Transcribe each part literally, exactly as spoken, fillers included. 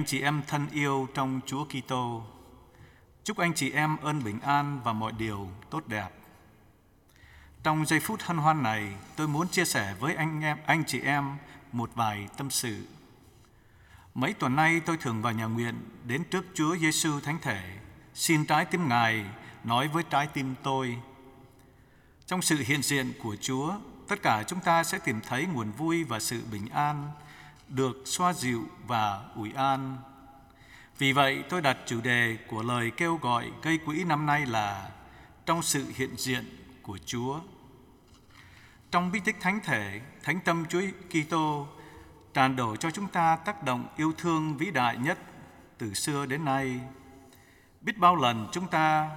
Anh chị em thân yêu trong Chúa Kitô, chúc anh chị em ơn bình an và mọi điều tốt đẹp. Trong giây phút hân hoan này, tôi muốn chia sẻ với anh em, anh chị em một vài tâm sự. Mấy tuần nay tôi thường vào nhà nguyện đến trước Chúa Giêsu Thánh Thể, xin trái tim Ngài nói với trái tim tôi. Trong sự hiện diện của Chúa, tất cả chúng ta sẽ tìm thấy nguồn vui và sự bình an, được xoa dịu và ủi an. Vì vậy, tôi đặt chủ đề của lời kêu gọi gây quỹ năm nay là trong sự hiện diện của Chúa. Trong bí tích Thánh Thể, Thánh Tâm Chúa Kitô tràn đổ cho chúng ta tác động yêu thương vĩ đại nhất từ xưa đến nay. Biết bao lần chúng ta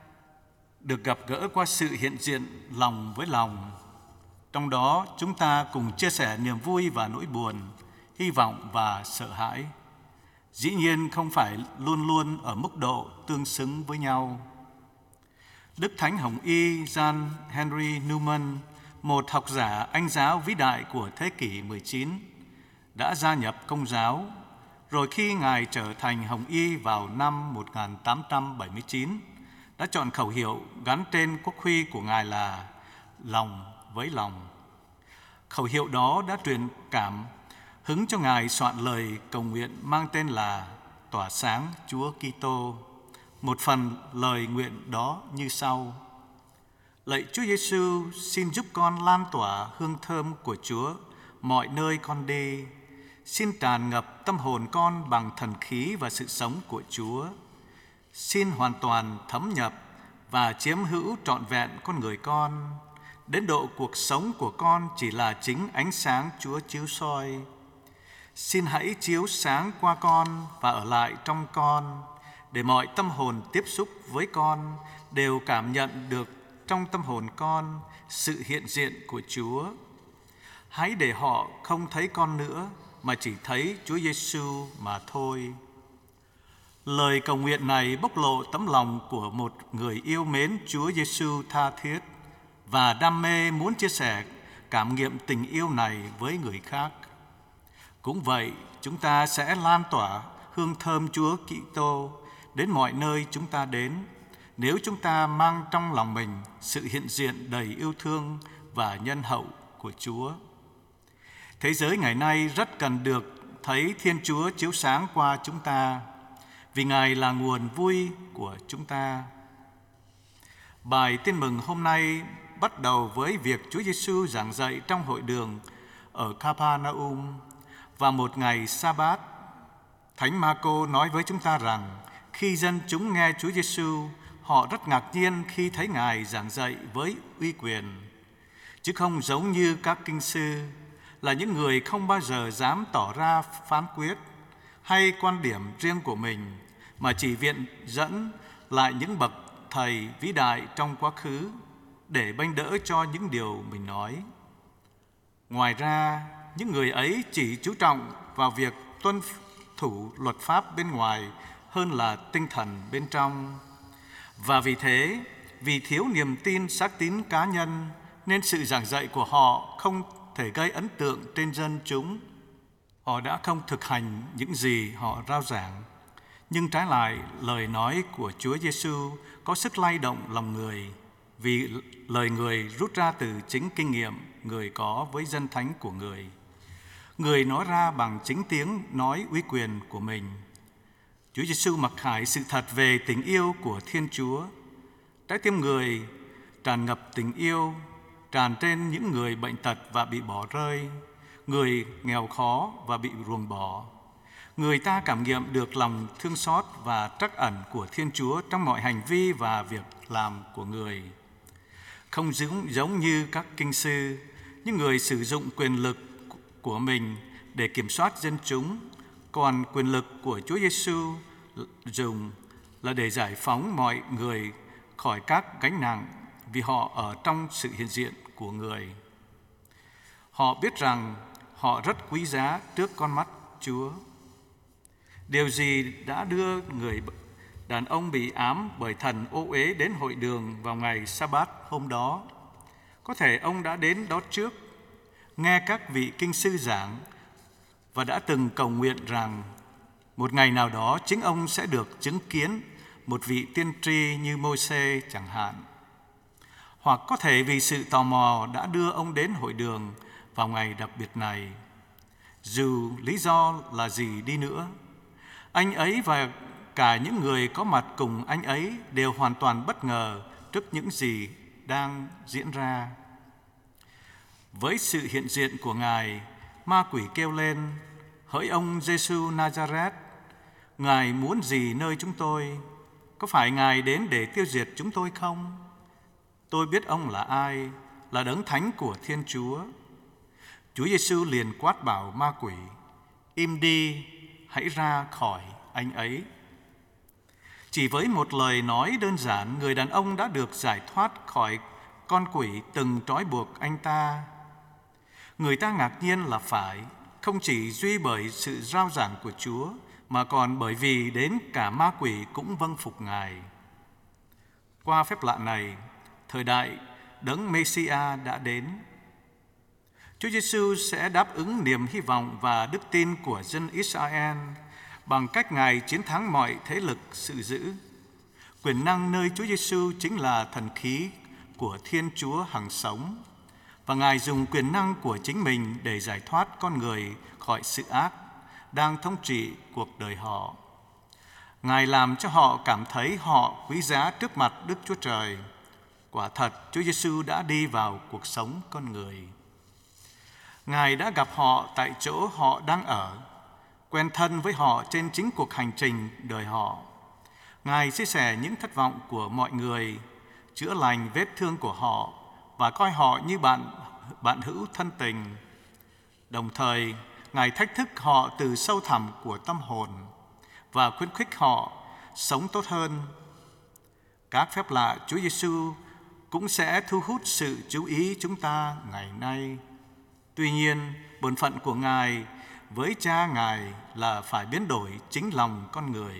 được gặp gỡ qua sự hiện diện lòng với lòng. Trong đó chúng ta cùng chia sẻ niềm vui và nỗi buồn, hy vọng và sợ hãi. Dĩ nhiên không phải luôn luôn ở mức độ tương xứng với nhau. Đức Thánh Hồng Y John Henry Newman, một học giả Anh giáo vĩ đại của thế kỷ mười chín, đã gia nhập Công giáo, rồi khi Ngài trở thành Hồng Y vào năm một nghìn tám trăm bảy mươi chín, đã chọn khẩu hiệu gắn trên quốc huy của Ngài là lòng với lòng. Khẩu hiệu đó đã truyền cảm hứng cho Ngài soạn lời cầu nguyện mang tên là Tỏa sáng Chúa Kitô. Một phần lời nguyện đó như sau: Lạy Chúa Giêsu, xin giúp con lan tỏa hương thơm của Chúa mọi nơi con đi. Xin tràn ngập tâm hồn con bằng thần khí và sự sống của Chúa. Xin hoàn toàn thấm nhập và chiếm hữu trọn vẹn con người con, đến độ cuộc sống của con chỉ là chính ánh sáng Chúa chiếu soi. Xin hãy chiếu sáng qua con và ở lại trong con, để mọi tâm hồn tiếp xúc với con đều cảm nhận được trong tâm hồn con sự hiện diện của Chúa. Hãy để họ không thấy con nữa, mà chỉ thấy Chúa Giêsu mà thôi. Lời cầu nguyện này bộc lộ tấm lòng của một người yêu mến Chúa Giêsu tha thiết và đam mê muốn chia sẻ cảm nghiệm tình yêu này với người khác. Cũng vậy, chúng ta sẽ lan tỏa hương thơm Chúa Kitô đến mọi nơi chúng ta đến, nếu chúng ta mang trong lòng mình sự hiện diện đầy yêu thương và nhân hậu của Chúa. Thế giới ngày nay rất cần được thấy Thiên Chúa chiếu sáng qua chúng ta, vì Ngài là nguồn vui của chúng ta. Bài tin mừng hôm nay bắt đầu với việc Chúa Giêsu giảng dạy trong hội đường ở Capernaum và một ngày Sa-bát. Thánh Ma-cô nói với chúng ta rằng khi dân chúng nghe Chúa Giêsu, họ rất ngạc nhiên khi thấy Ngài giảng dạy với uy quyền, chứ không giống như các kinh sư là những người không bao giờ dám tỏ ra phán quyết hay quan điểm riêng của mình, mà chỉ viện dẫn lại những bậc thầy vĩ đại trong quá khứ để bênh đỡ cho những điều mình nói. Ngoài ra, những người ấy chỉ chú trọng vào việc tuân thủ luật pháp bên ngoài hơn là tinh thần bên trong. Và vì thế, vì thiếu niềm tin xác tín cá nhân, nên sự giảng dạy của họ không thể gây ấn tượng trên dân chúng. Họ đã không thực hành những gì họ rao giảng. Nhưng trái lại, lời nói của Chúa Giêsu có sức lay động lòng người, vì lời người rút ra từ chính kinh nghiệm người có với dân thánh của người. Người nói ra bằng chính tiếng nói uy quyền của mình. Chúa Giêsu mặc khải sự thật về tình yêu của Thiên Chúa. Trái tim người tràn ngập tình yêu, tràn trên những người bệnh tật và bị bỏ rơi, người nghèo khó và bị ruồng bỏ. Người ta cảm nghiệm được lòng thương xót và trắc ẩn của Thiên Chúa trong mọi hành vi và việc làm của người. Không giống, giống như các kinh sư, những người sử dụng quyền lực của mình để kiểm soát dân chúng, còn quyền lực của Chúa Giêsu dùng là để giải phóng mọi người khỏi các gánh nặng, vì họ ở trong sự hiện diện của người. Họ biết rằng họ rất quý giá trước con mắt Chúa. Điều gì đã đưa người đàn ông bị ám bởi thần ô uế đến hội đường vào ngày Sa-bát hôm đó? Có thể ông đã đến đó trước, nghe các vị kinh sư giảng và đã từng cầu nguyện rằng Một ngày nào đó chính ông sẽ được chứng kiến một vị tiên tri như Môi-se chẳng hạn. Hoặc có thể vì sự tò mò đã đưa ông đến hội đường vào ngày đặc biệt này. Dù lý do là gì đi nữa, anh ấy và cả những người có mặt cùng anh ấy đều hoàn toàn bất ngờ trước những gì đang diễn ra. Với sự hiện diện của Ngài, ma quỷ kêu lên: "Hỡi ông Giêsu Nazareth, Ngài muốn gì nơi chúng tôi? Có phải Ngài đến để tiêu diệt chúng tôi không? Tôi biết ông là ai, là Đấng Thánh của Thiên Chúa." Chúa Giêsu liền quát bảo ma quỷ: "Im đi, hãy ra khỏi anh ấy." Chỉ với một lời nói đơn giản, người đàn ông đã được giải thoát khỏi con quỷ từng trói buộc anh ta. Người ta ngạc nhiên là phải, không chỉ duy bởi sự rao giảng của Chúa, mà còn bởi vì đến cả ma quỷ cũng vâng phục Ngài. Qua phép lạ này, thời đại Đấng Mê-si-a đã đến. Chúa Giêsu sẽ đáp ứng niềm hy vọng và đức tin của dân Israel bằng cách Ngài chiến thắng mọi thế lực sự dữ. Quyền năng nơi Chúa Giêsu chính là thần khí của Thiên Chúa hằng sống, và Ngài dùng quyền năng của chính mình để giải thoát con người khỏi sự ác đang thống trị cuộc đời họ. Ngài làm cho họ cảm thấy họ quý giá trước mặt Đức Chúa Trời. Quả thật, Chúa Giêsu đã đi vào cuộc sống con người. Ngài đã gặp họ tại chỗ họ đang ở, quen thân với họ trên chính cuộc hành trình đời họ. Ngài chia sẻ những thất vọng của mọi người, chữa lành vết thương của họ và coi họ như bạn bạn hữu thân tình. Đồng thời, Ngài thách thức họ từ sâu thẳm của tâm hồn và khuyến khích họ sống tốt hơn. Các phép lạ Chúa Giêsu cũng sẽ thu hút sự chú ý chúng ta ngày nay. Tuy nhiên, bổn phận của Ngài với Cha Ngài là phải biến đổi chính lòng con người.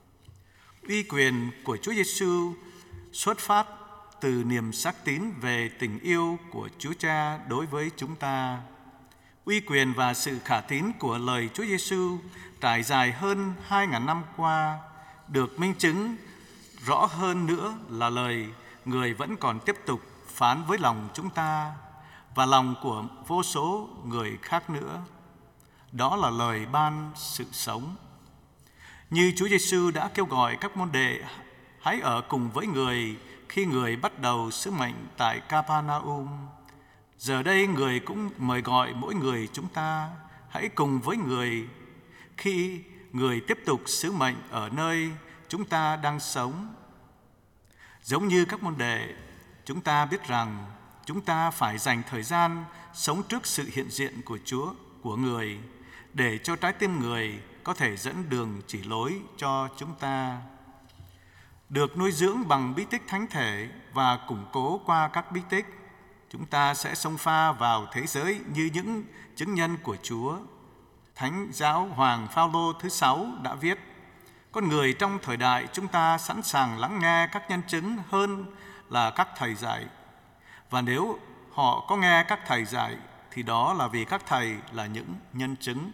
Uy quyền của Chúa Giêsu xuất phát từ niềm xác tín về tình yêu của Chúa Cha đối với chúng ta. Uy quyền và sự khả tín của lời Chúa Giêsu trải dài hơn hai ngàn năm qua được minh chứng rõ hơn nữa là lời người vẫn còn tiếp tục phán với lòng chúng ta và lòng của vô số người khác nữa. Đó là lời ban sự sống. Như Chúa Giêsu đã kêu gọi các môn đệ hãy ở cùng với người khi người bắt đầu sứ mệnh tại Capernaum, giờ đây người cũng mời gọi mỗi người chúng ta hãy cùng với người khi người tiếp tục sứ mệnh ở nơi chúng ta đang sống. Giống như các môn đệ, chúng ta biết rằng chúng ta phải dành thời gian sống trước sự hiện diện của Chúa, của người, để cho trái tim người có thể dẫn đường chỉ lối cho chúng ta. Được nuôi dưỡng bằng bí tích thánh thể và củng cố qua các bí tích, chúng ta sẽ xông pha vào thế giới như những chứng nhân của Chúa. Thánh giáo Hoàng Phao-lô thứ sáu đã viết: con người trong thời đại chúng ta sẵn sàng lắng nghe các nhân chứng hơn là các thầy dạy. Và nếu họ có nghe các thầy dạy thì đó là vì các thầy là những nhân chứng.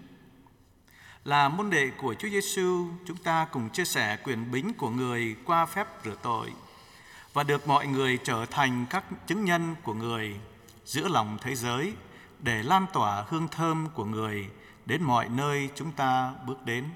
Là môn đệ của Chúa Giêsu, chúng ta cùng chia sẻ quyền bính của người qua phép rửa tội và được mọi người trở thành các chứng nhân của người giữa lòng thế giới để lan tỏa hương thơm của người đến mọi nơi chúng ta bước đến.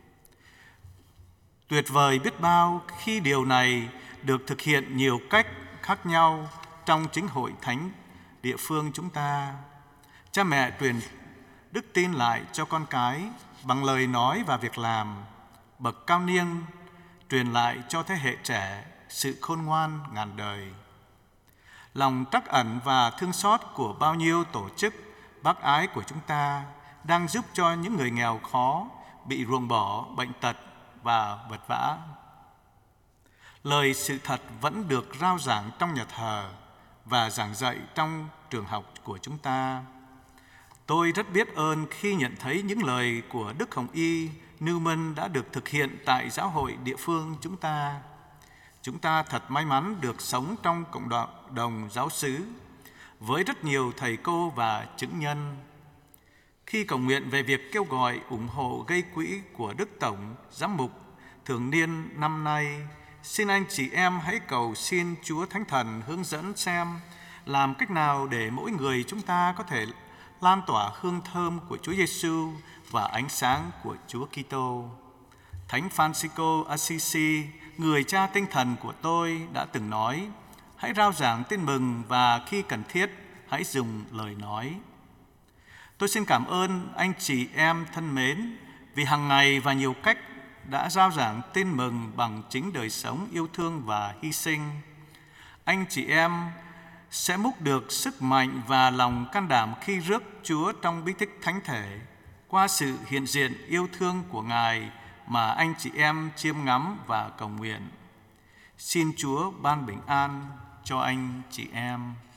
Tuyệt vời biết bao khi điều này được thực hiện nhiều cách khác nhau trong chính hội thánh địa phương chúng ta. Cha mẹ truyền đức tin lại cho con cái bằng lời nói và việc làm. Bậc cao niên truyền lại cho thế hệ trẻ sự khôn ngoan ngàn đời. Lòng trắc ẩn và thương xót của bao nhiêu tổ chức bác ái của chúng ta đang giúp cho những người nghèo khó bị ruồng bỏ bệnh tật và vật vã. Lời sự thật vẫn được rao giảng trong nhà thờ và giảng dạy trong trường học của chúng ta. Tôi rất biết ơn khi nhận thấy những lời của Đức Hồng Y Newman đã được thực hiện tại giáo hội địa phương chúng ta. Chúng ta thật may mắn được sống trong cộng đồng giáo xứ với rất nhiều thầy cô và chứng nhân. Khi cầu nguyện về việc kêu gọi ủng hộ gây quỹ của Đức Tổng Giám mục thường niên năm nay, xin anh chị em hãy cầu xin Chúa Thánh Thần hướng dẫn xem làm cách nào để mỗi người chúng ta có thể lan tỏa hương thơm của Chúa Giêsu và ánh sáng của Chúa Kitô. Thánh Francisco Assisi, người cha tinh thần của tôi, đã từng nói: hãy rao giảng tin mừng và khi cần thiết, hãy dùng lời nói. Tôi xin cảm ơn anh chị em thân mến vì hàng ngày và nhiều cách đã rao giảng tin mừng bằng chính đời sống yêu thương và hy sinh. Anh chị em sẽ múc được sức mạnh và lòng can đảm khi rước Chúa trong bí tích thánh thể qua sự hiện diện yêu thương của Ngài mà anh chị em chiêm ngắm và cầu nguyện. Xin Chúa ban bình an cho anh chị em.